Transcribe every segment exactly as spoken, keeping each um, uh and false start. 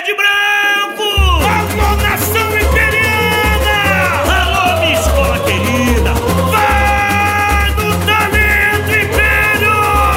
verde e branco! Alô, nação imperiana! Alô, minha escola querida! Vai do talento império!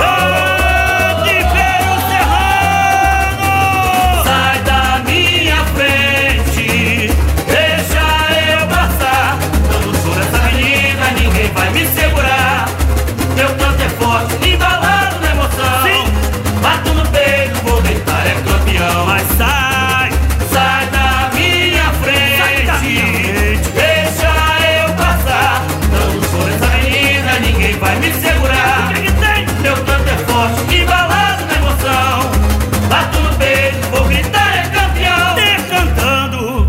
Grande Império Serrano! Sai da minha frente, deixa eu passar. Eu não sou dessa menina, ninguém vai me segurar. Meu canto é forte, embalado na emoção. Sim. Bato no peito, vou gritar, é campeão. Mas sai! Sai da minha frente, Sai da minha frente. deixa eu passar. Eu não sou dessa menina, ninguém vai me segurar. O que que tem? Meu canto é forte, embalado na emoção. Bato no peito, vou gritar, é campeão. Decantando!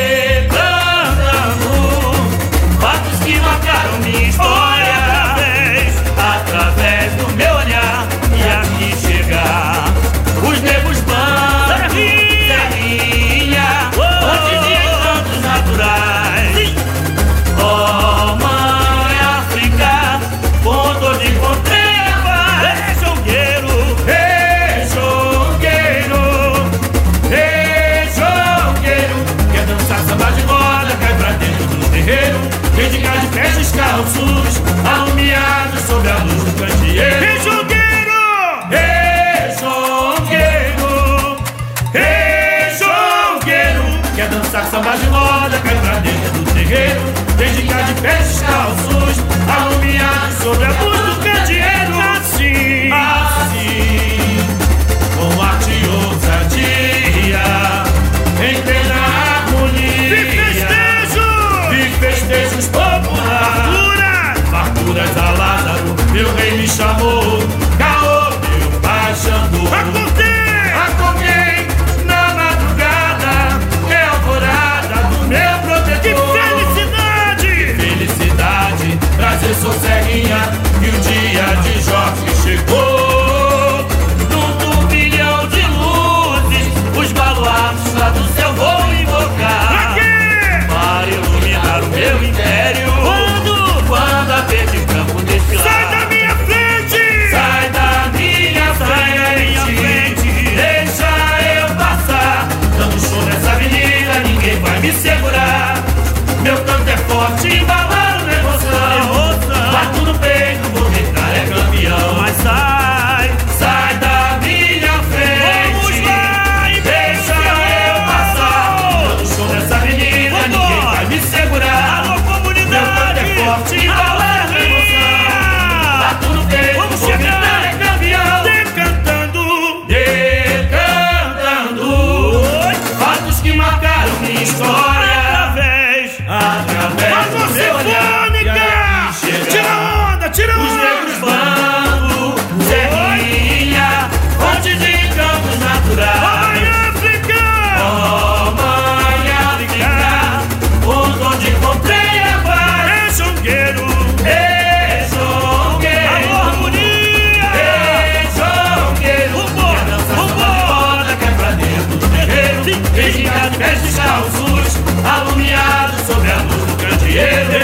Decantando fatos que marcaram minha história, Olha através através do meu olhar. E aqui chegar os negros vão, Serrinha. Serrinha, Oh. antes de encantos naturais. Sim. Oh, mãe África, ponto onde encontrei a paz. É jogueiro! Ei, jogueiro, ei, jogueiro, quer dançar samba de roda, cai pra dentro do terreiro. Vem de cá de pés descalços, alumiados sob a luz do candeeiro. É jogueiro! Ei, jogueiro, ei, jogueiro, quer dançar samba de roda, cai pra dentro do terreiro. Vem de cá de pés descalços, alumiados sob a luz do candeeiro. Assim! Assim, com arte e ousadia, em plena harmonia. De festejo! De festejos populares, Pura! farturas a Lázaro, meu rei me chamou. Caô, meu pai chamou. Acordei! Acordei na madrugada, é a alvorada do meu Que protetor. felicidade! Felicidade, prazer, sou Serrinha, e o dia de Jorge chegou. Num turbilhão de luzes, os baluartes lá do céu vou invocar. Aqui! Para iluminar o meu império. Quando? Quando a verde e branco desfilar. Sai da minha frente! Sai da minha Sai da minha frente, frente. deixa eu passar. Dando show nessa avenida, ninguém vai me segurar. Meu canto é forte, embalado na emoção. Emoção. Bato no peito, vou gritar, é campeão. Mas sai! Sai da minha Vamos frente, lá, deixa eu passar. Dando show nessa avenida, Vambora. ninguém vai me segurar. Alô, Meu canto comunidade! é forte, embalado na emoção. Bato no peito, Vamos vou chegar. gritar, é campeão. Decantando! Decantando Oi. fatos que marcaram minha história, Através! através A do meu olhar. E sinfônica! aí chega Tira onda, tira os negros onda! vão, Serrinha, fonte de encantos naturais. Vai, África! Oh, mãe África, ponto onde encontrei a paz. É jogueiro! Ei, jogueiro, Alô, harmonia! ei, jogueiro, Vambora, quer dançar samba de vambora. roda, quer pra dentro do terreiro. Sim, Vem sim. de cá de pés descalços, alumiados sob a luz do candeeiro.